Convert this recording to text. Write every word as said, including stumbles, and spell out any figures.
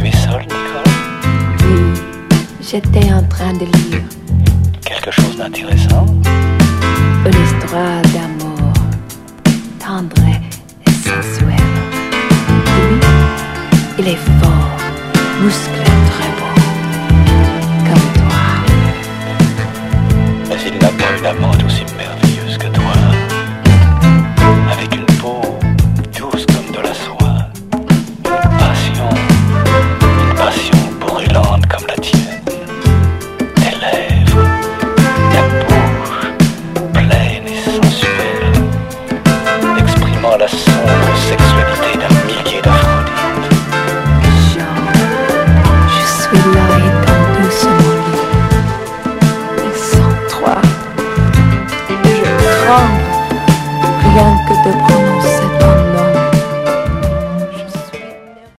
Tu es seule, Nicole? Oui, j'étais en train de lire Quelque chose d'intéressant? une histoire d'amour, tendre et sensuelle. Lui, il est fort, musclé, très beau, comme toi. Mais il n'a pas une amante aussi